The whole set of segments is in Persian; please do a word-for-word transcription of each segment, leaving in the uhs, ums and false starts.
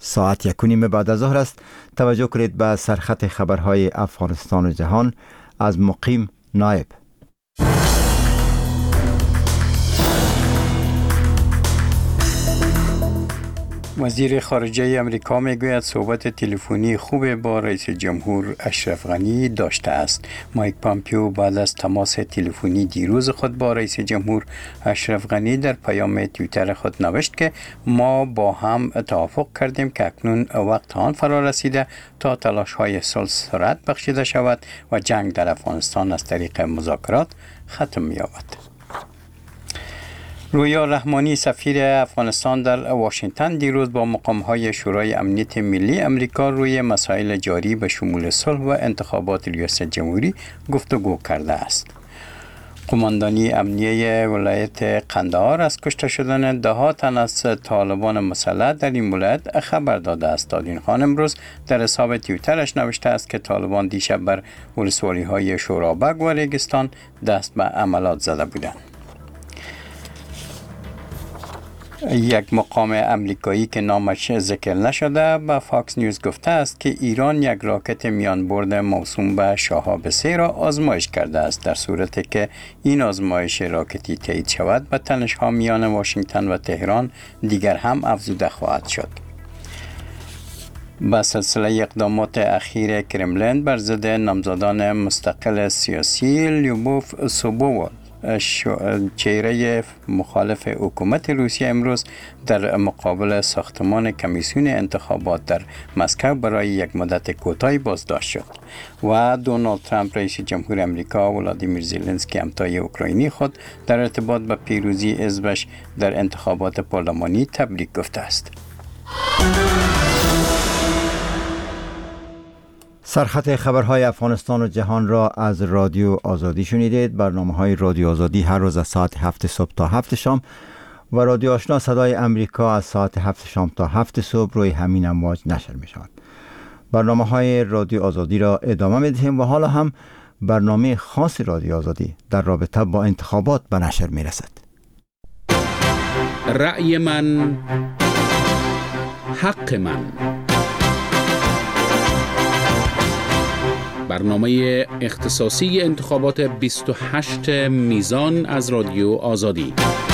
ساعت یک و نیم بعد از ظهر است. توجه کنید به سرخط خبرهای افغانستان و جهان از مقیم نایب. وزیر خارجه امریکا میگوید صحبت تلفنی خوب با رئیس جمهور اشرف غنی داشته است. مایک پامپیو بعد از تماس تلفنی دیروز خود با رئیس جمهور اشرف غنی در پیام توییتر خود نوشت که ما با هم توافق کردیم که اکنون وقت آن فرا رسیده تا تلاش‌های صلح سرعت بخشیده شود و جنگ در افغانستان از طریق مذاکرات ختم یابد. رویا رحمانی سفیر افغانستان در واشنگتن دیروز با مقام‌های شورای امنیت ملی امریکا روی مسائل جاری به شمول صلح و انتخابات ریاست جمهوری گفتگو کرده است. قماندانی امنیه ولایت قندهار از کشته شدن ده ها تن از طالبان مسلح در این ولایت خبر داده است. دادین خان امروز در حساب توییترش نوشته است که طالبان دیشب بر ولسوالی‌های شورابک و ریگستان دست به عملات زده بودند. یک مقام امریکایی که نامش ذکر نشده به فاکس نیوز گفته است که ایران یک راکت میان برد موسوم به شهاب سه را آزمایش کرده است. در صورتی که این آزمایش راکتی تایید شود به تنش‌ها میان واشنگتن و تهران دیگر هم افزوده خواهد شد. با سلسله اقدامات اخیر کرملین بر ضد نامزدان مستقل سیاسی لیوبوف سوبوول چهره مخالف حکومت روسیه امروز در مقابل ساختمان کمیسیون انتخابات در مسکو برای یک مدت کوتاهی بازداشت شد و دونالد ترامپ رئیس جمهور امریکا ولادیمیر زلنسکی همتای اوکراینی خود در ارتباط با پیروزی حزبش در انتخابات پارلمانی تبریک گفته است. سرخط خبرهای افغانستان و جهان را از رادیو آزادی شنیدید. برنامه‌های رادیو آزادی هر روز از ساعت هفت صبح تا هفت شام و رادیو آشنا صدای امریکا از ساعت هفت شام تا هفت صبح روی همین امواج نشر می‌شود. برنامه‌های رادیو آزادی را ادامه می‌دهیم و حالا هم برنامه خاص رادیو آزادی در رابطه با انتخابات به نشر می‌رسد. رأی من حق من، برنامه اختصاصی انتخابات بیست و هشت میزان از رادیو آزادی.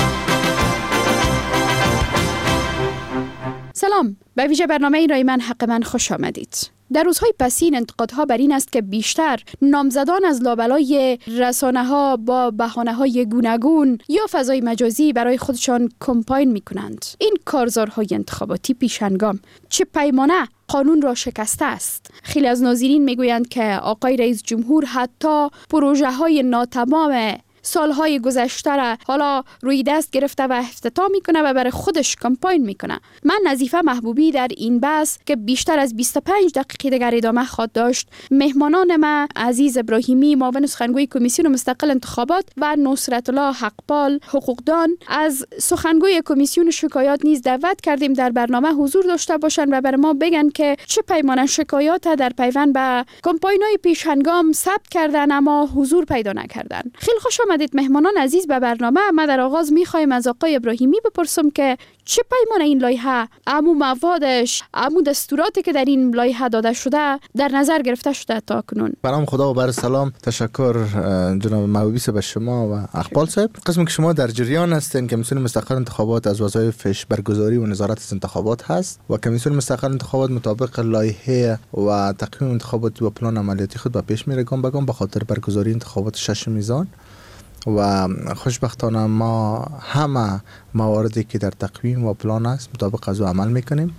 سلام، به ویژه برنامه رای من حق من خوش آمدید. در روزهای پسین انتقادها بر این است که بیشتر نامزدان از لابلای رسانه‌ها با بهانه‌های گوناگون یا فضای مجازی برای خودشان کمپاین می‌کنند. این کارزارهای انتخاباتی پیشنگام چه پیمانه قانون را شکسته است. خیلی از ناظرین میگویند که آقای رئیس جمهور حتی پروژه‌های ناتمام سالهای گذشته را حالا روی دست گرفته و افتتاح میکنه و برای خودش کمپاین میکنه. من نظیفه محبوبی در این بحث که بیشتر از بیست و پنج دقیقه دیگر ادامه خواهد داشت، مهمانان ما عزیز ابراهیمی معاون سخنگوی کمیسیون مستقل انتخابات و نصرت الله حقپال حقوقدان از سخنگوی کمیسیون شکایات نیز دعوت کردیم در برنامه حضور داشته باشند و برای ما بگن که چه پیمانه شکایات در پیوند به کمپاین‌های پیشنگام ثبت کردن اما حضور پیدا نکردن. خیلی خوش آمدید مهمانان عزیز به برنامه. ما در آغاز می‌خوایم از آقای ابراهیمی بپرسم که چه پیمان این لایحه، عمو موادش، عمو دستوراتی که در این لایحه داده شده در نظر گرفته شده تا کنون. برام خدا و بر سلام. تشکر جناب محبوبی صاحب شما و اقبال صاحب. قسمی که شما در جریان هستین کمیسیون مستقل انتخابات از وظایفش برگزاری و نظارت از انتخابات هست و کمیسیون مستقل انتخابات مطابق لایحه و تقویم انتخاباتی و پلان عملیاتی خود به پیش میره گام به گام به خاطر برگزاری انتخابات شش میزان و خوشبختانه ما همه مواردی که در تقویم و پلان است مطابق از او عمل میکنیم.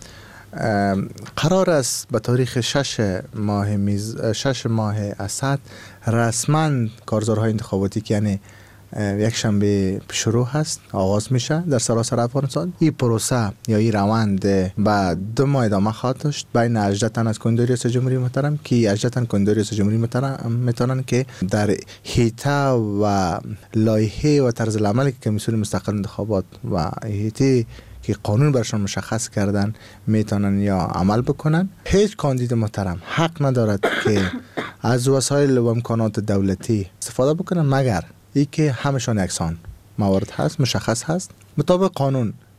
قرار است به تاریخ شش ماه میز شش ماه اسد رسما کارزارهای انتخاباتی که یعنی یک شنبه شروع هست آغاز میشه در سراسر افغانستان. این پروسه یا این روند بعد دو ماه ادامه خواهد داشت بین هجده تن از کاندیدای ریاست جمهوری محترم که هجده تن کاندیدای ریاست جمهوری محترم میتونن که در هیته و لایحه و طرز العملی که کمیسیون مستقل انتخابات و هیته که قانون برشان مشخص کردن میتونن یا عمل بکنن. هیچ کاندید محترم حق ندارد که از وسایل و امکانات دولتی استفاده بکنن مگر ای که همشان یکسان موارد هست مشخص هست مطابق قانون.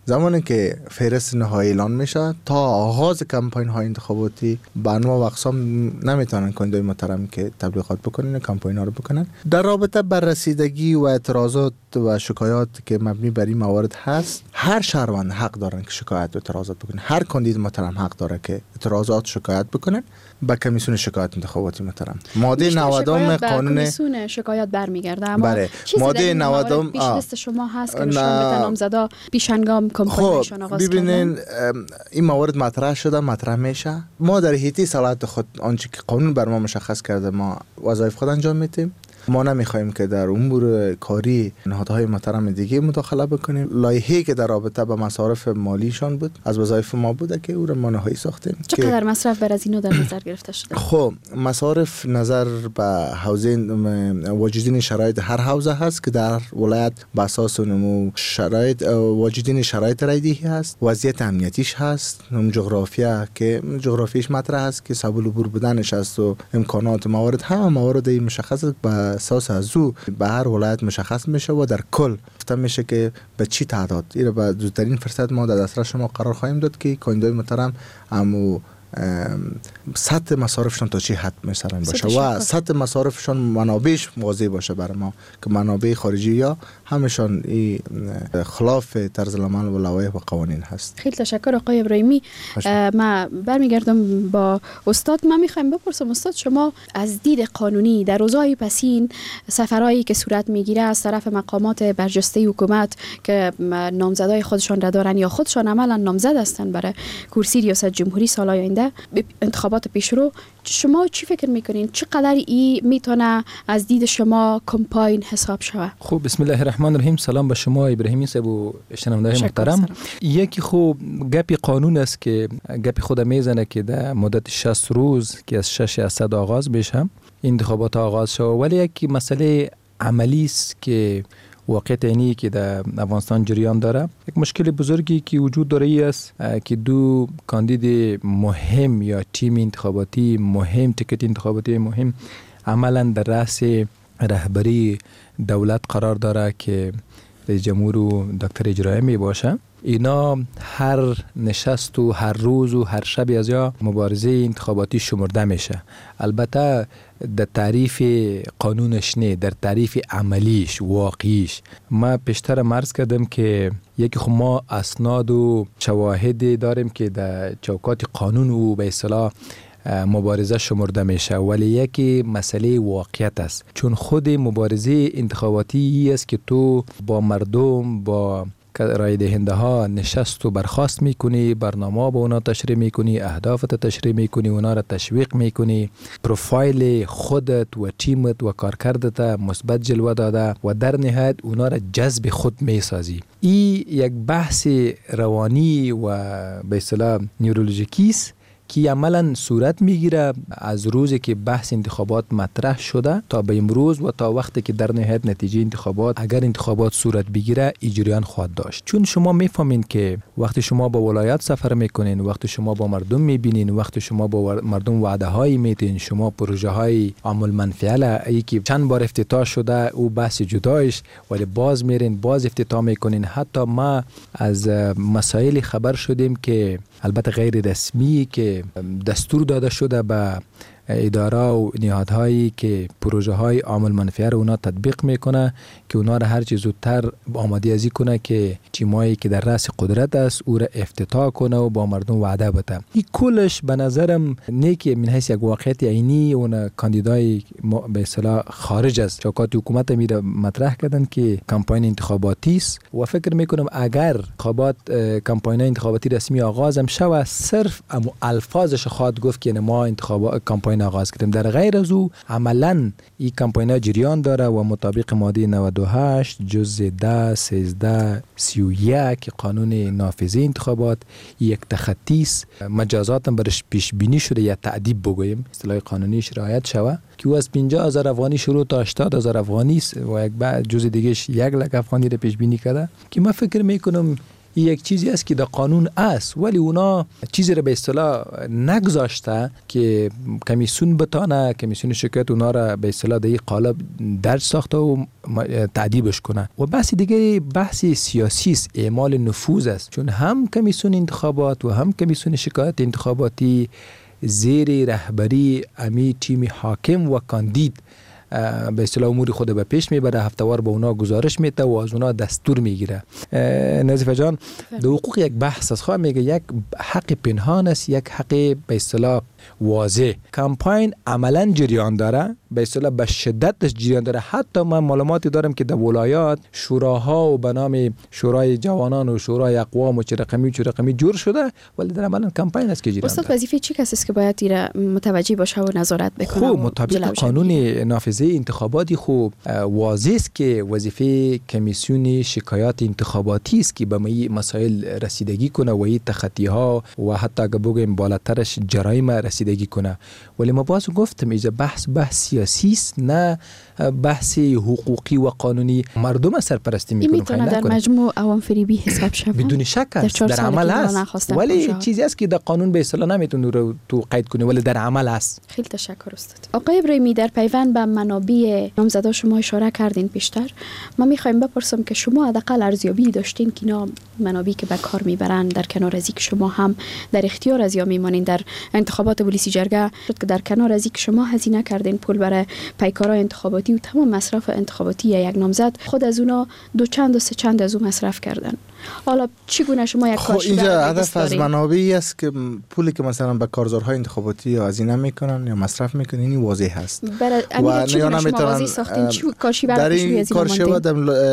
زمانی که فهرست نهایی اعلان میشه تا آغاز کمپاین های انتخاباتی به انواع و اقسام نمیتونن کاندیدای محترم که تبلیغات بکنن کمپاین ها رو بکنن. در رابطه بر رسیدگی و اعتراضات و شکایات که مبنی بر این موارد هست، هر شهروند حق دارن که شکایت و اعتراضات بکنن. هر کاندید محترم حق داره که اعتراضات شکایت بکنن به کمیسیون شکایت انتخاباتی محترم. ماده نود قانون کمیسیون شکایات برمیگرده، اما بله. ماده نود پیش دست شما هست که نشان بده نامزدا پیش هنگام کمپاینشون آغاز کردن. ببینین این موارد مطرح شده، مطرح میشه. ما در حیطه صلاحیت خود آنچه که قانون بر ما مشخص کرده ما وظایف خود انجام میدیم. ما نمیخوایم که در امور کاری نهادهای محترم دیگه مداخله بکنیم. لایحه‌ای که در رابطه با مصارف مالیشان بود از وظایف ما بوده که او را ما نهایی ساختیم. چقدر مصرف بر از اینو در نظر گرفته شده؟ خب مصارف نظر به حوزه واجدین شرایط هر حوزه هست که در ولایت به اساس نمو شرایط واجدین شرایط رایدی هست، وضعیت امنیتیش هست، نم جغرافیا که جغرافیش مطرح است که سبل عبور بودنش است و امکانات موارد همه موارد مشخص به اساس از او به هر ولایت مشخص میشه و در کل گفته میشه که به چی تعداد این به زودترین فرصت ما در دسترس شما قرار خواهیم داد که کاندیدای محترم امو سطح مصارفشان تا چی حد مثلا باشه و سطح مصارفشان منابعش واضح باشه برای ما که منابع خارجی یا همشان این خلاف طرز العمل و لوایح و قوانین هست. خیلی تشکر آقای ابراهیمی. ما برمیگردم با استاد. من میخوایم بپرسم استاد، شما از دید قانونی در روزهای پسین سفرهایی که صورت میگیره از طرف مقامات برجسته حکومت که نامزدای خودشان را دارن یا خودشان عملا نامزد هستن برای کرسی ریاست جمهوری سال آینده انتخابات پیشرو، شما چی فکر میکنین؟ چقدر ای میتونه از دید شما کمپاین حساب شود؟ خب بسم الله الرحمن الرحیم. سلام به شما ابراهیمی صاحب و شنونده‌های محترم. یکی خوب گپی قانون است که گپی خود میزنه که در مدت شصت روز که از شش اسد آغاز بشه انتخابات آغاز شود، ولی یکی مسئله عملی است که واقعیت اینی که در افغانستان جریان داره. یک مشکل بزرگی که وجود داره ای است که دو کاندید مهم یا تیم انتخاباتی مهم، تیکت انتخاباتی مهم عملا در رأس رهبری دولت قرار داره که رئیس جمهور و دکتر اجرایی می باشه. اینا هر نشست و هر روز و هر شب از یا مبارزه انتخاباتی شمرده میشه. البته در تعریف قانونش نه، در تعریف عملیش واقعیش. ما پیشتر مرز کردم که یکی خب ما اسناد و شواهد داریم که در چوکات قانون و به اصطلاح مبارزه شمرده میشه، ولی یکی مسئله واقعیت است. چون خود مبارزه انتخاباتی ای است که تو با مردم، با رای دهنده ها نشست و برخاست میکنی، برنامه با اونا تشریح میکنی، اهدافت تشریح میکنی، اونا را تشویق میکنی، پروفایل خودت و تیمت و کارکردت مثبت جلوه داده و در نهایت اونا را جذب خود میسازی. این یک بحث روانی و به اصطلاح نیورولوژیکی است که عملا صورت میگیره از روزی که بحث انتخابات مطرح شده تا به امروز و تا وقتی که در نهایت نتیجه انتخابات اگر انتخابات صورت بگیره ایجریان خواهد داشت. چون شما میفهمین که وقتی شما با ولایت سفر میکنین، وقتی شما با مردم میبینین، وقتی شما با مردم وعده هایی میتین، شما پروژه های عامل منفعل ای که چند بار افتتاح شده او بحث جدایش، ولی باز میرین باز افتتاح میکنین. حتی ما از مسائل خبر شدیم که البته غیر رسمی که دستور داده شده به اداره و نهادهایی که پروژه های عامل منفعه رو اونا تطبیق میکنه که اونا را هر چیز زودتر آماده ازی کنه که تیمایی که در رأس قدرت است او را افتتاح کنه و با مردم وعده بده. این کلش به نظرم نه که من حیث یک واقعیت عینی اون کاندیدای به اصطلاح خارج از چوکات حکومت میره مطرح کردن که کمپاین انتخاباتی است و فکر میکنم اگر انتخابات کمپاین انتخاباتی رسمی آغاز هم شود صرف امو الفاظش خواهد گفت که ما انتخابات کمپاین آغاز کردیم. در غیر از او عملا این کمپاین جریان داره و مطابق ماده نود و هشت جزء ده سیزده سی و یک قانون نافذه انتخابات یک تخطی است. مجازات هم برش پیش بینی شده یا تعدیب بگوییم اصطلاح قانونیش رعایت شود که او از پنجاه هزار افغانی شروع تا هشتاد هزار افغانی است و یک بعد جزء دیگهش یک لک افغانی رو پیش بینی کرده که من فکر میکنم یک چیزی است که در قانون است، ولی اونا چیزی را به اصطلاح نگذاشته که کمیسیون بتانه، کمیسیون شکایت اونا را به اصطلاح در این قالب درج ساخته و تعدیبش کنه. و بحث دیگه بحث سیاسی است، اعمال نفوذ است، چون هم کمیسیون انتخابات و هم کمیسیون شکایت انتخاباتی زیر رهبری امی تیم حاکم و کاندید به اصطلاح امور خود به پیش میبره، هفتهوار به اونا گزارش میده و از اونا دستور میگیره. نظیفه جان، در حقوق یک بحث است، خواه میگه یک حق پنهان است، یک حق به اصطلاح واضح. کمپاین عملا جریان داره، به اصطلاح به شدتش جریان داره. حتی من معلوماتی دارم که در ولایات شوراها و به نام شورای جوانان و شورای اقوام و چه رقمی چه رقمی جور شده، ولی در عملا کمپاین است که جریان داره. استاد وظیفه چی کسی است که باید دیره متوجه باشه و نظارت بکنه؟ خب مطابق قانون نافذه انتخاباتی خب واضح است که وظیفه کمیسیون شکایات انتخاباتی است که به مسائل رسیدگی کنه و این تخطی ها و حتی اگه بگیم بالاترش جرایم رسیدگی کنه. ولی ما باز گفتم اینجا بحث بحث سیاسی است، نه بحث حقوقی و قانونی. مردم سرپرستی میکنه، این میتونه در مجموع عوام فریبی حساب شود، بدون شک است، در, در عمل است، ولی چیزی است که در قانون به اصطلاح نمیتونه رو تو قید کنه، ولی در عمل است. خیلی تشکر استاد. آقای ابراهیمی، در پیوند به منابع نامزدا شما اشاره کردین پیشتر، ما میخوایم بپرسم که شما حداقل ارزیابی داشتین که اینا منابعی که به کار میبرن، در کنار از اینکه شما هم در اختیار از یا میمانین در انتخابات پلیسی جرگه شد که در کنار از اینکه شما هزینه کردین پول برای پیکارهای انتخاباتی و تمام مصرف انتخاباتی یک نامزد، خود از اونا دو چند و سه چند از اون مصرف کردن. حالا چگونه شما یک کارشی اینجا هدف از منابعی است که پولی که مثلا به کارزارهای انتخاباتی یا هزینه میکنن یا مصرف میکنن این واضح است. و چگونه شما واضح ساختین چی کارشی در این کارشی و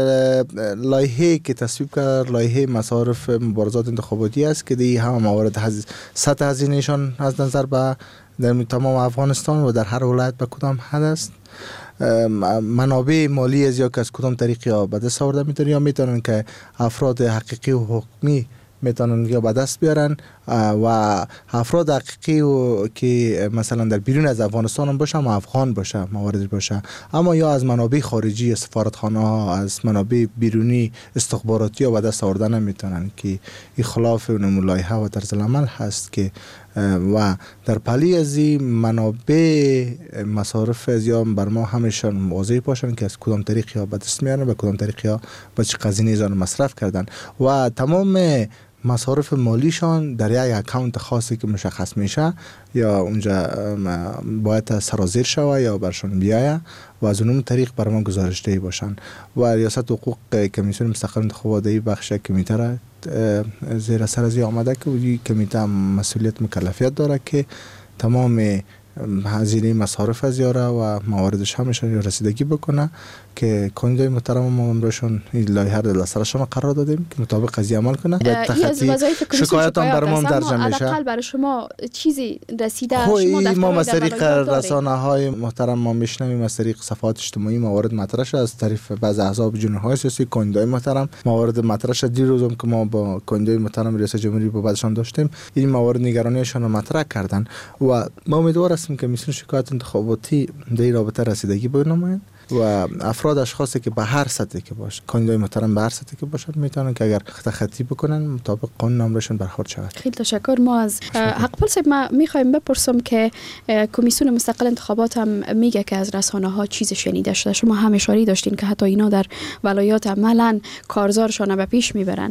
لایحه که تصویب کرد، لایحه مصارف مبارزات انتخاباتی است که دی هم موارد هز... سطح هزینهشان از نظر به در تمام افغانستان و در هر ولایت به کدام حد است، منابع مالی از یا که از کدام طریقی ها به دست آورده میتونن یا میتونن که افراد حقیقی و حکمی میتونن یا به دست بیارن و افراد حقیقی و که مثلا در بیرون از افغانستان هم باشه، افغان باشه، موارد باشه، اما یا از منابع خارجی، سفارتخانه ها، از منابع بیرونی استخباراتی ها به دست آورده نمیتونن که این خلاف اون لایحه و طرز العمل هست که و در پلی از این منابع مصارف از یا بر ما همیشان واضح باشن که از کدام طریقی ها به دست میارن و کدام طریقی ها به چه قضیه زان مصرف کردن و تمام مصارف مالیشان در یک اکانت خاصی که مشخص میشه یا اونجا باید سرازیر شوه یا برشان بیایه و از اون طریق بر ما گزارش دهی باشن و ریاست حقوق کمیسیون مستقل انتخاباتی بخش کمیته را زیر سر از آمده که این کمیته مسئولیت مکلفیت داره که تمام هزینه مصارف از یاره و مواردش همشون رسیدگی بکنه که کاندیدای محترم ما امروزشون این لایحه رو در سرشون قرار دادیم که مطابق قضیه عمل کنه. تخطی شکایت هم بر ما درج میشه. حداقل برای شما چیزی رسیده؟ شما ما از طریق رسانه‌های محترم ما میشنویم، از طریق صفحات اجتماعی موارد مطرح شده، از طریق بعض احزاب جناح‌های سیاسی کاندیدای محترم موارد مطرح شده. دیروزم که ما با کاندیدای محترم ریاست جمهوری با بعدشان داشتیم، این موارد نگرانیشون رو مطرح کردن و ما امیدوار هستیم که کمیسیون شکایت انتخاباتی در این رابطه رسیدگی بنمایند و افراد اشخاصی که به هر سطحی که باشه، کاندیدای محترم به هر سطحی که باشن میتونن که اگر تخطی بکنن مطابق قانون امرشون برخورد شود. خیلی تشکر. ما از حقپال صاحب ما میخوایم بپرسم که کمیسیون مستقل انتخابات هم میگه که از رسانه ها چیز شنیده شده. شما هم اشاره داشتین که حتی اینا در ولایات عملاً کارزارشان به پیش میبرن.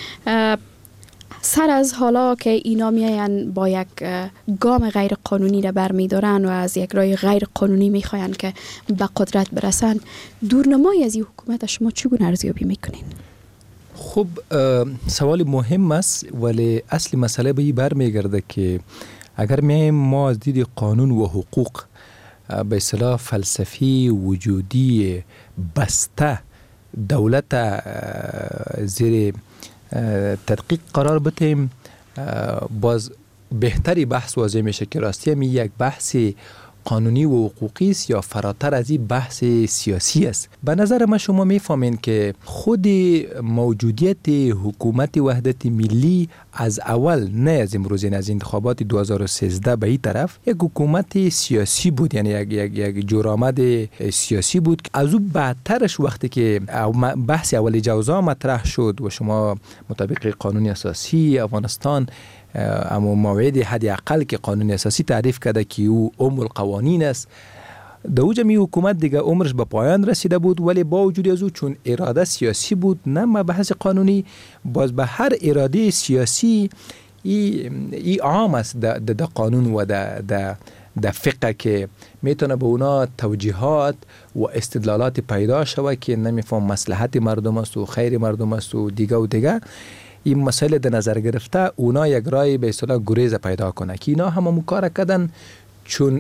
سر از حالا که اینا میاین با یک گام غیر قانونی را برمیدارن و از یک راه غیر قانونی میخواین که به قدرت برسن، دورنمایی از این حکومت شما چگونه ارزیابی میکنین؟ خب سوال مهم است، ولی اصل مسئله به این برمیگرده که اگر میایم ما از دید قانون و حقوق به اصطلاح فلسفی وجودی بسته دولت زیر تدقیق قرار بتیم، باز بهتری بحث واضح میشه که راستی همی یک بحث قانونی و حقوقی است یا فراتر از این بحث سیاسی است. به نظر من شما میفهمین که خود موجودیت حکومت وحدت ملی از اول، نه از امروز، یعنی از انتخابات دو هزار و سیزده به این طرف یک حکومت سیاسی بود، یعنی یک یک یک جورآمد سیاسی بود. از او بعدترش وقتی که بحث اول جوزا مطرح شد و شما مطابق قانون اساسی افغانستان اما موعد حد اقل که قانون اساسی تعریف کرده که او ام القوانین است، در اوج می حکومت دیگه عمرش به پایان رسیده بود، ولی با وجود از او چون اراده سیاسی بود، نه بحث قانونی، باز به هر اراده سیاسی ای, ای عام است در قانون و در در فقه که میتونه به اونا توجیهات و استدلالات پیدا شوه که نمیفهم مصلحت مردم است و خیر مردم است و دیگه و دیگه. این مسئله در نظر گرفته اونا یک رای به اصطلاح گریز پیدا کنه که اینا هم کار کردن، چون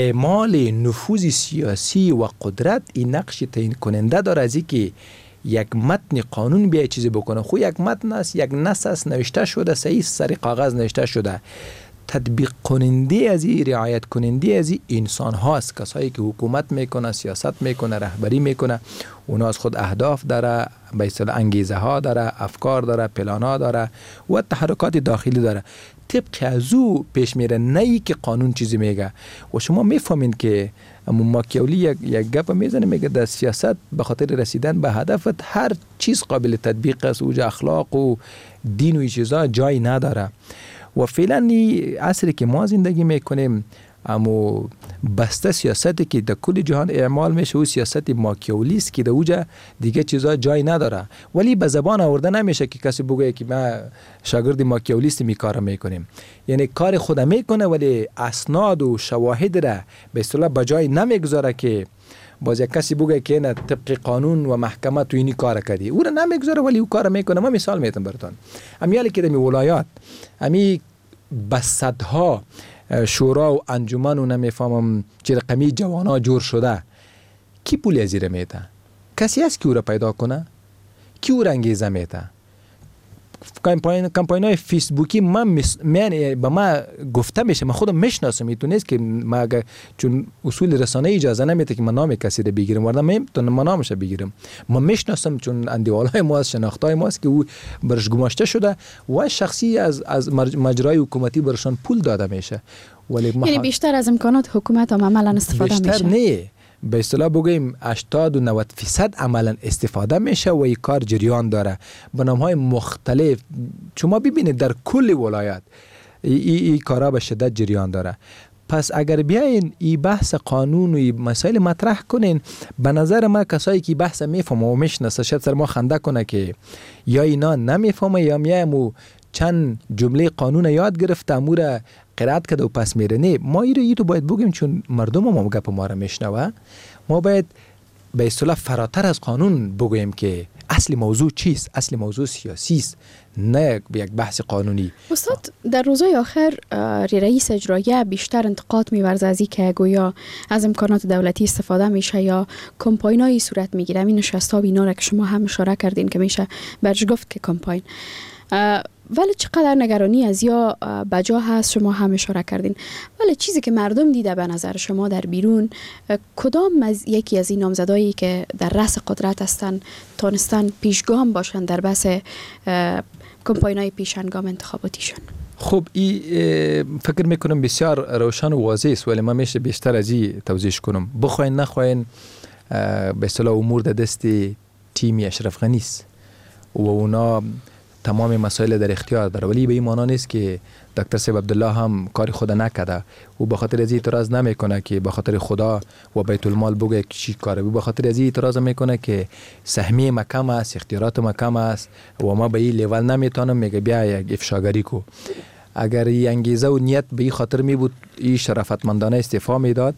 اعمال نفوذ سیاسی و قدرت این نقش تعیین کننده داره از اینکه یک متن قانون بیا چیزی بکنه. خو یک متن است، یک نص است، نوشته شده، صحیح سر کاغذ نوشته شده، تطبیق کننده از این، رعایت کننده از این انسان هاست، کسایی که حکومت میکنه، سیاست میکنه، رهبری میکنه. اونا از خود اهداف داره، به اصطلاح انگیزه ها داره، افکار داره، پلان ها داره و تحرکات داخلی داره. طبق از او پیش میره، نه ای که قانون چیزی میگه. و شما میفهمین که ماکیاولی یک یک گپ میزنه، میگه در سیاست به خاطر رسیدن به هدفت هر چیز قابل تطبیق است، اوج اخلاق و دین و این چیزا جای نداره. و فعلا عصری که ما زندگی میکنیم اما بسته سیاستی که در کل جهان اعمال میشه و سیاست ماکیاولی است که در اوجا دیگه چیزا جای نداره، ولی به زبان آورده نمیشه که کسی بگه که ما شاگرد ماکیاولی است می کار میکنیم. یعنی کار خود میکنه ولی اسناد و شواهد را به اصطلاح به جای نمیگذاره که باز یک کسی بگه که نه طبق قانون و محکمه تو اینی کار کردی، او را نمیگذاره ولی او کار میکنه. ما مثال میتونم براتون، امیالی که در ولایات امی بصدها شورا و انجمن و نمیفهمم چه رقمی جوانا جور شده، کی پول ازیره میته؟ کسی هست که او را پیدا کنه؟ کی او را انگیزه میته؟ کمپاین کمپاین های فیسبوکی من مس... من به ما گفته میشه، من خودم میشناسم، تو نیست که ما چون اصول رسانه اجازه نمیده که من نام کسی رو بگیرم، ورنه میتونم من نامش بگیرم. من میشناسم چون اندیوالای ما از شناختای ماست که او برش گماشته شده و شخصی از از مجرای حکومتی برشان پول داده میشه. ولی یعنی بیشتر از امکانات حکومت هم عملا استفاده بیشتر میشه. بیشتر نه، به اصطلاح بگیم هشتاد و نود فیصد عملا استفاده میشه و این کار جریان داره به نامهای مختلف. شما ببینید در کل ولایت این ای, ای کارا به شدت جریان داره. پس اگر بیاین این بحث قانون و این مسائل مطرح کنین، به نظر ما کسایی که بحث میفهمه و میشناسه شاید سر ما خنده کنه که یا اینا نمیفهمه یا میامو چند جمله قانون یاد گرفته امور قرائت کرده و پس میره. نه، ما این رو ای تو باید بگیم چون مردم ما گپ ما رو میشنوه. ما باید به اصطلاح فراتر از قانون بگویم که اصل موضوع چیست. اصل موضوع سیاسی است، نه یک بحث قانونی. استاد در روزهای آخر رئیس اجراییه بیشتر انتقاد می‌ورزه از اینکه گویا از امکانات دولتی استفاده میشه یا کمپاینایی صورت میگیره. این نشست‌ها و اینا را که شما هم اشاره کردین که میشه برش گفت که کمپاین، ولی چقدر نگرانی از یا بجا هست شما هم اشاره کردین. ولی چیزی که مردم دیده به نظر شما در بیرون، کدام از یکی از این نامزدایی که در رأس قدرت هستن تونستن پیشگام باشن در بحث کمپاینای پیشنگام انتخاباتیشون؟ خب این فکر میکنم بسیار روشن و واضح است، ولی من میشه بیشتر از این توضیح کنم. بخواین نخواین به اصطلاح امور در دست تیم اشرف غنی است و اونا تمام مسائل در اختیار داره، ولی به این معنا نیست که دکتر صاحب عبدالله هم کار خود نکرده. او به خاطر از اعتراض نمیکنه که به خاطر خدا و بیت المال بگه چی کاره. او به خاطر از اعتراض میکنه که سهمیه ما کم است، اختیارات ما کم است و ما به این لیول نمیتونم. میگه بیا یک افشاگری کو. اگر این انگیزه و نیت به این خاطر می بود این شرافتمندانه استعفا میداد،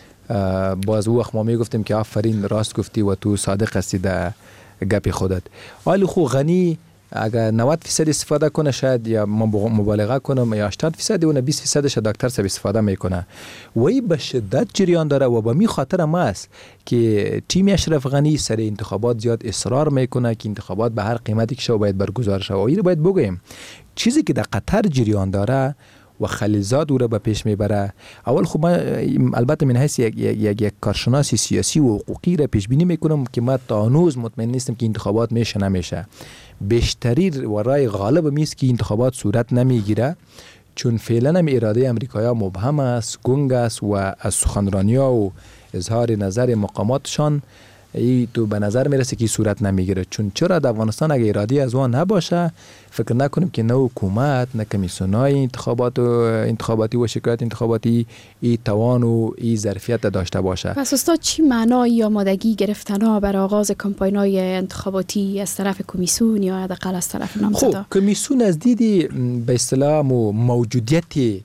باز او وقت ما میگفتیم که آفرین راست گفتی و تو صادق هستی در گپ خودت. ولی خو غنی اگر نود فیصد استفاده کنه شاید یا مبالغه کنم یا هشتاد فیصد اون بیست فیصدش دکتر صاحب استفاده میکنه و این به شدت جریان داره و به می خاطر ما است که تیم اشرف غنی سر انتخابات زیاد اصرار میکنه که انتخابات به هر قیمتی که شو باید برگزار شه. و این باید بگیم چیزی که در قطر جریان داره و خلیلزاد او را به پیش میبره. اول خب من البته من حیث یک, یک, یک, یک کارشناس سیاسی و حقوقی را پیش بینی میکنم که ما تا هنوز مطمئن نیستم که انتخابات میشه نمیشه. بیشتری و رای غالب میست که انتخابات صورت نمیگیره، چون فعلا هم اراده امریکایی مبهم است، گنگ است و از سخنرانی ها و اظهار نظر مقاماتشان ای تو به نظر میرسه که صورت نمیگیره. چون چرا در افغانستان اگه اراده از وان نباشه فکر نکنیم که نه حکومت نه کمیسیونای انتخابات و انتخاباتی و شکایت انتخاباتی ای توان و ای ظرفیت داشته باشه. پس استاد چی معنای آمادگی گرفتن ها برای آغاز کمپاین‌های انتخاباتی از طرف کمیسیون یا حداقل از طرف نامزدا؟ خب کمیسیون از دیدی به اصطلاح موجودیت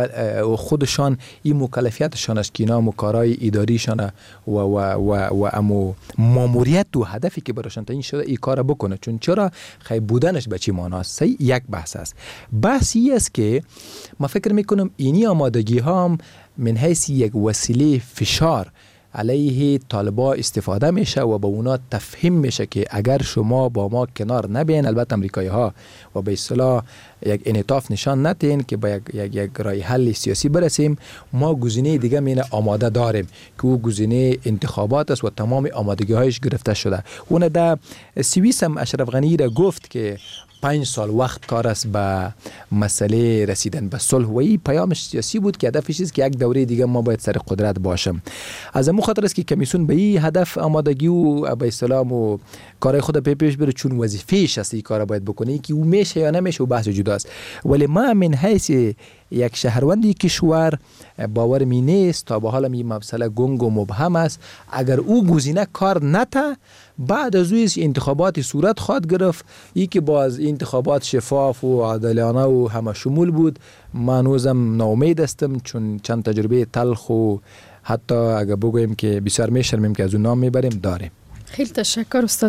و خودشان این مکلفیتشان است که اینا مکارای اداریشان و و و و امو ماموریت و هدفی که براشون تعیین شده این کار بکنه. چون چرا خیلی بودنش به چی معناست؟ یک بحث است. بحثی است که ما فکر میکنم اینی آمادگی ها هم من حیث یک وسیله فشار علیه طالبا استفاده میشه و با اونا تفهیم میشه که اگر شما با ما کنار نبین، البته امریکایی ها و به اصطلاح یک انعطاف نشان ندین که با یک, یک, یک رای حل سیاسی برسیم، ما گزینه دیگه مینه آماده داریم که او گزینه انتخابات است و تمام آمادگی هایش گرفته شده. اون در سوئیس هم اشرف غنی را گفت که پنج سال وقت کار است به مسئله رسیدن به صلح و این پیامش سیاسی بود که هدفش است که یک دوره دیگه ما باید سر قدرت باشیم. از همون خاطر است که کمیسیون به این هدف آمادگی و به اصطلاح و کارهای خود پی پیش بره، چون وظیفه‌اش است این کارا باید بکنه که او میشه یا نمیشه و بحث جداست. ولی ما من حیث یک شهروندی کشور باور می نیست تا به حال این مسئله گنگ و مبهم است. اگر او گزینه کار نته بعد از اوی انتخابات صورت خواهد گرفت، ای که باز انتخابات شفاف و عادلانه و همه شمول بود. من هنوزم ناامید هستم چون چند تجربه تلخ و حتی اگر بگویم که بسیار میشرمیم که از اون نام میبریم داریم. خیلی تشکر استاد.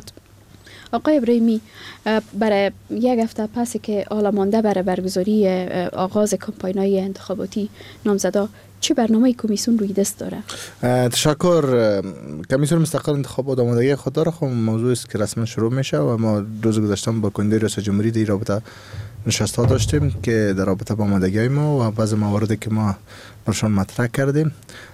آقای ابراهیمی، برای یک هفته پسی که حالا مانده برای برگزاری آغاز کمپاین‌های انتخاباتی نامزدا، چه برنامه کمیسیون روی دست داره؟ تشکر. کمیسیون مستقل انتخابات آمادگی خود داره. خب موضوعی است که رسما شروع میشه و ما روز گذشته با کنده ریاست جمهوری در رابطه نشست ها داشتیم که در رابطه با آمادگی ما و بعض مواردی که ما برشان مطرح کردیم.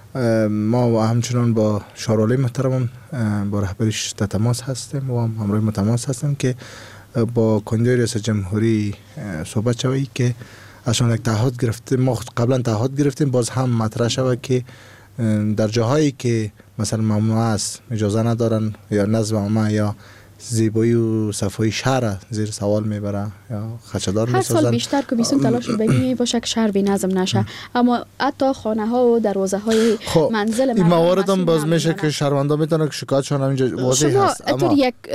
ما و همچنان با شورای محترم با رهبریش در تماس هستیم و همراه متماس هستیم که با کنده ریاست جمهوری صحبت شوی که ازشان یک تعهد گرفتیم. ما قبلا تعهد گرفتیم باز هم مطرح شود که در جاهایی که مثلا ممنوع است، اجازه ندارن یا نظم عامه یا زیبایی و صفای شهر زیر سوال میبره یا خدشه‌دار میسازن. هر سال بیشتر کمیسیون تلاش می‌کنه باشه که شهر بی نظم نشه، اما حتی خانه ها و دروازه های منزل این موارد هم باز میشه که شهروندا میتونن که شکایتشون همینجا واضح هست. شما اتر یک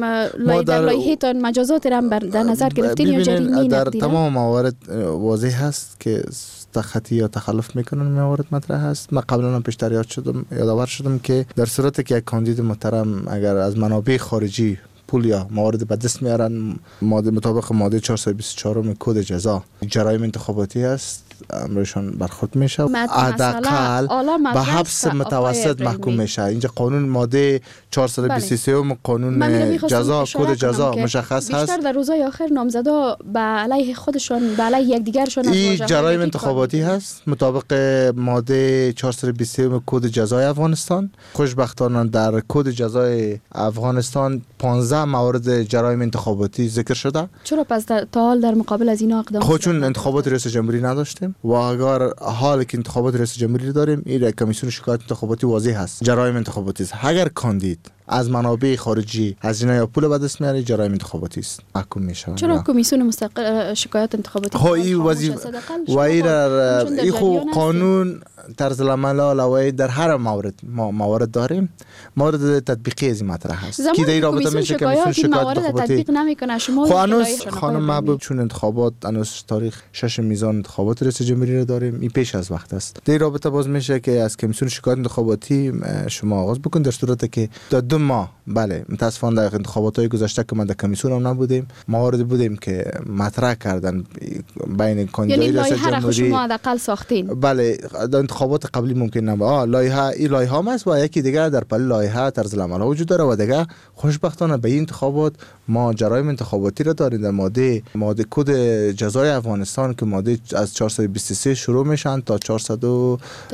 در لایحه‌تان مجازات هم در نظر گرفتین یا جریمه در تمام موارد واضح هست که تخطی یا تخلف میکنن. موارد مطرح هست. من قبلا هم پیشتر یاد شدم یادآور شدم که در صورتی که یک کاندید محترم اگر از منابع خارجی پول یا موارد به دست میارن ماده مطابق ماده چهارصد و بیست و چهار کد جزا جرایم انتخاباتی است، امرشان برخورد میشه، حداقل به حبس متوسط محکوم میشه. اینجا قانون ماده چهارصد و بیست و سه قانون جزا کد جزا مشخص هست. بیشتر در روزهای آخر نامزدا به علیه خودشان به علیه یکدیگرشان این جرایم انتخاباتی هست مطابق ماده چهارصد و بیست و سه کد جزای افغانستان. خوشبختانه در کد جزای افغانستان پانزده موارد جرایم انتخاباتی ذکر شده. چرا پس تا حال در مقابل از اینا اقدام؟ خب چون انتخابات ریاست جمهوری نداشتیم و اگر حال که انتخابات ریاست جمهوری داریم، این کمیسیون شکایت انتخاباتی واضح هست جرایم انتخاباتی است. اگر کاندید از منابع خارجی هزینه یا پول به دست میاره جرایم انتخاباتی است، محکوم میشه. چرا کمیسیون مستقل شکایت انتخاباتی خب این وظیفه و این خو قانون طرز العمل علاوه در هر مورد ما موارد داریم، موارد تطبیقی از این مطرح هست که در رابطه میشه کمیسیون شکایت انتخاباتی تطبیق نمیکنه. شما خب هنوز خانم محبوب چون انتخابات هنوز تاریخ شش میزان انتخابات رئیس جمهوری رو داریم، این پیش از وقت است. در رابطه باز میشه که از کمیسیون شکایت انتخاباتی شما آغاز بکن در صورتی که در دو ماه بله متاسفانه در انتخابات های گذشته که ما در کمیسیون هم نبودیم، موارد بودیم که مطرح کردن بین کاندیدای رئیس جمهوری شما حداقل ساختین. بله در انتخابات قبلی ممکن نبا لایحه این لایحه هم است و یکی دیگه در پل لایحه طرز العمل وجود داره و دیگه خوشبختانه به این انتخابات ما جرایم انتخاباتی را داریم. در ماده ماده کد جزای افغانستان که ماده از چهارصد و بیست و سه شروع میشن تا چهارصد و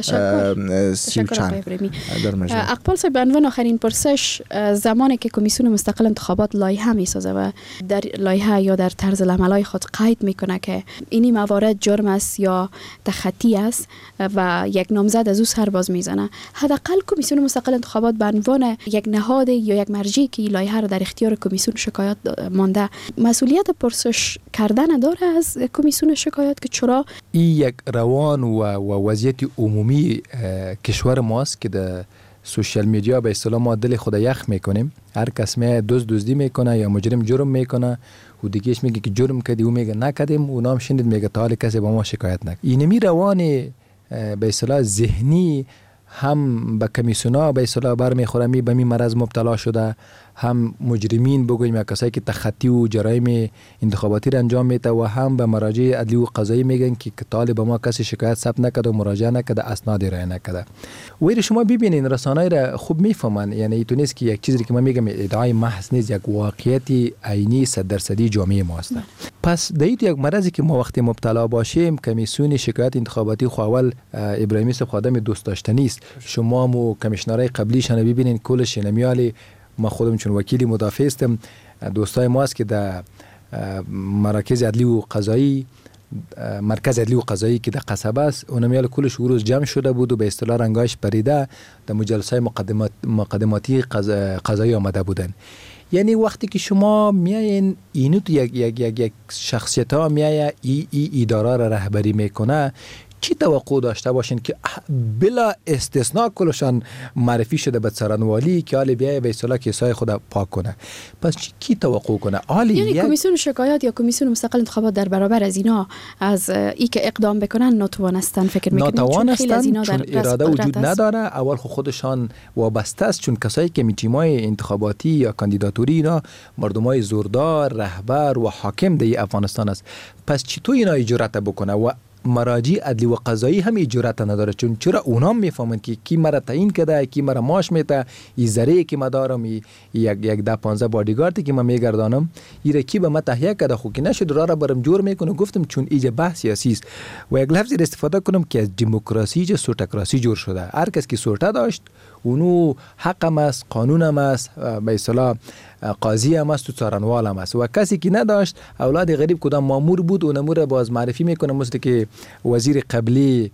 سی و چند. اقبال صاحب، به عنوان آخرین پرسش، زمانی که کمیسیون مستقل انتخابات لایحه میسازه و در لایحه یا در طرز العمل خود قید میکنه که اینی موارد جرم است یا تخطی است و یک نامزد از او سر باز میزنه، حداقل کمیسیون مستقل انتخابات به عنوان یک نهاد یا یک مرجعی که لایحه را در اختیار کمیسیون شکایت مانده، مسئولیت پرسش کردن داره از کمیسیون شکایت که چرا این یک روان و, و وضعیت عمومی کشور ماست که در سوشال میدیا به اصطلاح ما دل خود یخ میکنیم. هر کس می دزد دزدی میکنه یا مجرم جرم میکنه و دیگهش میگه که جرم کردی، او میگه نکردیم، اونا هم شنید میگه تا حال کسی با ما شکایت نکرد. اینمی روان به اصطلاح ذهنی هم به کمیسیونا به اصطلاح برمیخوره، می به می مرض مبتلا شده، هم مجرمین بگوییم کسایی که تخطی و جرایم انتخاباتی را انجام میده و هم به مراجع عدلی و قضایی میگن که طالب ما کسی شکایت ثبت نکرده و مراجعه نکرده، اسناد ارائه نکرده. ولی شما ببینین رسانه‌ای را خوب میفهمن، یعنی تو نیست که یک چیزی که من میگم ادعای محض نیست، یک واقعیت عینی صد درصدی جامعه ما است. پس دیت یک مرضی که ما وقتی مبتلا باشیم، کمیسیون شکایت انتخاباتی خو اول ابراهیمی صاحب خادم دوست داشتنی است. شما مو کمیشنرای قبلیش نه ببینین کلش نمیالی. ما خودم چون وکیلی مدافع هستم، دوستای ما است که در مراکز عدلی و قضایی، مرکز عدلی و قضایی که در قصبه است، اونم یال کلش روز جمع شده بود و به اصطلاح رنگایش پریده در مجلس‌های مقدمات مقدماتی قضایی آمده بودن. یعنی وقتی که شما میاین اینو تو یک یک یک, یک شخصیت ها میایه ای ای اداره را رهبری میکنه، چی توقع داشته باشین که بلا استثناء کلشان معرفی شده به سرانوالی که حالی بیایه به اصطلاح کیسای خود پاک کنه؟ پس کی توقع کنه؟ حالی یعنی یک... کمیسیون شکایت یا کمیسیون مستقل انتخابات در برابر از اینا از ای که اقدام بکنن ناتوانستن فکر میکنید؟ ناتوانستن چون اراده وجود نداره. اول خود خودشان وابسته است، چون کسایی که میتیمای انتخاباتی یا کاندیداتوری اینا مردمای زوردار، رهبر و حاکم در افغانستان است. پس چطور اینا جرأت بکنه؟ و مراجع عدلی و قضایی هم جرأت نداره، چون چرا اونا میفهمن که کی مرا تعیین کرده، کی مرا ماش میده، این ذریعه که ما دارم، یک یک ده پانزده بادیگاردی که من میگردانم، این کی به ما تهیه کرده، خو که نشد را را برم جور میکنه. گفتم چون ایجا بحث سیاسی است و یک لفظی استفاده کنم که از دموکراسی چه سوتکراسی جور شده. هر کس که سوته داشت اونو حقم است، قانونم است، به اصطلاح قاضی هم است و څارنوال هم است، و کسی که نداشت اولاد غریب کدام مامور بود اون امور باز معرفی میکنه، مثل که وزیر قبلی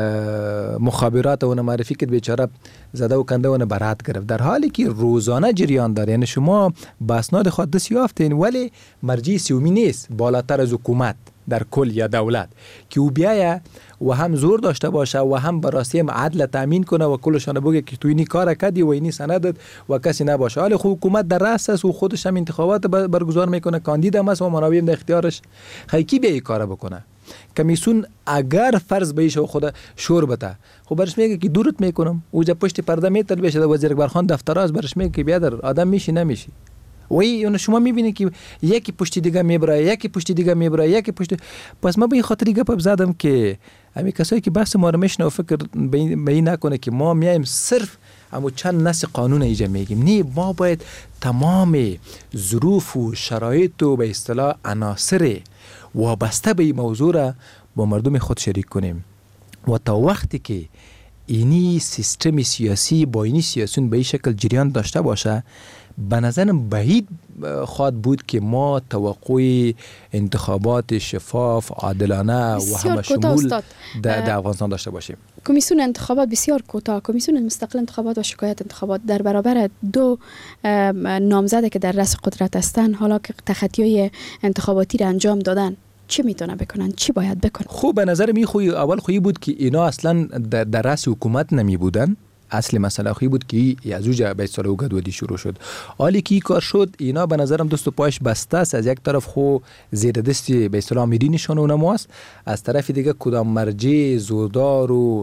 مخابرات اون معرفی کرد بیچاره زده و کنده اون برات گرفت، در حالی که روزانه جریان داره. یعنی شما با اسناد خود دست یافتین ولی مرجع سیومی نیست بالاتر از حکومت در کل یا دولت که او بیایه و هم زور داشته باشه و هم براستی هم عدل تامین کنه و کلشان بگه که تو اینی کار کردی و اینی سند و کسی نباشه. حالا خب حکومت در رأس است و خودش هم انتخابات برگزار میکنه، کاندید هم است و منابع در اختیارش، خیلی به این کار بکنه. کمیسیون اگر فرض بهش خود شور بده، خب برش میگه که دورت میکنم، اوجا پشت پرده میتل بشه وزیر اکبرخان دفتر است، برش میگه که بیادر آدم میشی نمیشی. وی اون شما میبینید که یکی پشت دیگه میبره، یکی پشت دیگه میبره، یکی پشت. پس ما به این خاطر گپ زدم که همین کسایی که بحث ما رو میشنو فکر به این نکنه که ما میایم صرف اما چند نص قانون ایجا میگیم. نه، ما باید تمام ظروف و شرایط و به اصطلاح عناصر وابسته به این موضوع را با مردم خود شریک کنیم و تا وقتی که اینی سیستم سیاسی با اینی سیاسیون به این شکل جریان داشته باشه، به نظرم بعید خواهد بود که ما توقع انتخابات شفاف، عادلانه و همه شمول در افغانستان داشته باشیم. کمیسیون انتخابات بسیار کوتاه، کمیسیون مستقل انتخابات و شکایت انتخابات در برابر دو نامزده که در رأس قدرت هستند، حالا که تخطی‌های انتخاباتی را انجام دادن، چی میتونه بکنن؟ چی باید بکنن؟ خوب به نظر می خوی اول خویی بود که اینا اصلا در, در رأس حکومت نمی بودن. اصل مسئله خویی بود که از اوجا به اصطلاح گدودی شروع شد. حالی که کار شد اینا به نظرم دست و پایش بسته است. از یک طرف خو زیر دستی به اصطلاح امیری نشانه اونم است، از طرف دیگه کدام مرجع زوردار و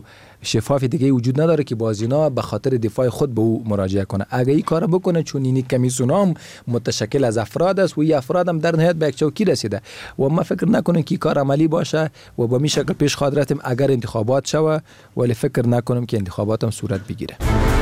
شفاف دیگه وجود نداره که بازینا به خاطر دفاع خود به او مراجعه کنه. اگه این کار بکنه، چون این کمیسیون هم متشکل از افراد است و این افراد هم در نهایت به یک چوکی رسیده و ما فکر نکنیم که کار عملی باشه و به می شکل پیش خواهد رفتیم اگر انتخابات شوه، ولی فکر نکنیم که انتخابات هم صورت بگیره.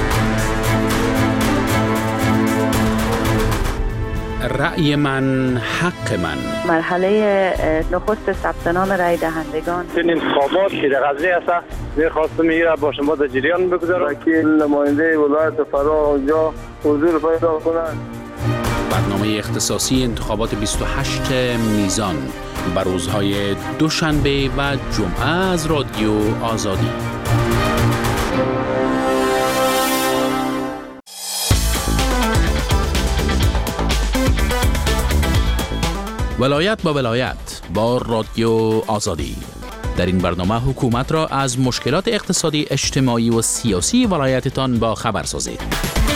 رأی من حق من. مرحله نخست ثبت نام رای دهندگان. این انتخابات که در قضیه است، می‌خواستم میره با شما در جریان بگذارم که نماینده ولایت فرا اونجا حضور پیدا کنند. برنامه اختصاصی انتخابات بیست و هشت میزان بر روزهای دوشنبه و جمعه از رادیو آزادی. ولایت با ولایت با رادیو آزادی. در این برنامه حکومت را از مشکلات اقتصادی، اجتماعی و سیاسی ولایتتان با خبر سازید.